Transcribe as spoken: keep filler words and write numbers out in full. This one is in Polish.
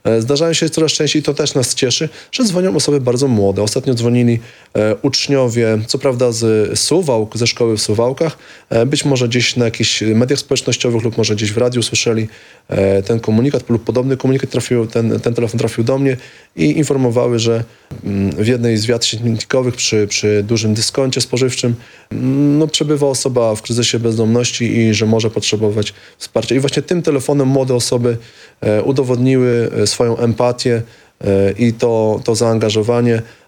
E, Zdarzają się coraz częściej, to też nas cieszy, że dzwonią osoby bardzo młode. Ostatnio dzwonili e, uczniowie, co prawda z Suwałk, ze szkoły w Suwałkach, e, być może gdzieś na jakichś mediach społecznościowych lub może gdzieś w radiu słyszeli e, ten komunikat lub podobny komunikat, trafił, ten, ten telefon trafił do mnie i informowały, że mm, w jednej z wiat śmietnikowych przy, przy dużym dyskoncie spożywczym mm, no, przebywa osoba w kryzysie bezdomności i że może potrzebować wsparcia. I właśnie tym telefonem młode osoby e, udowodniły e, swoją empatię e, i to, to zaangażowanie.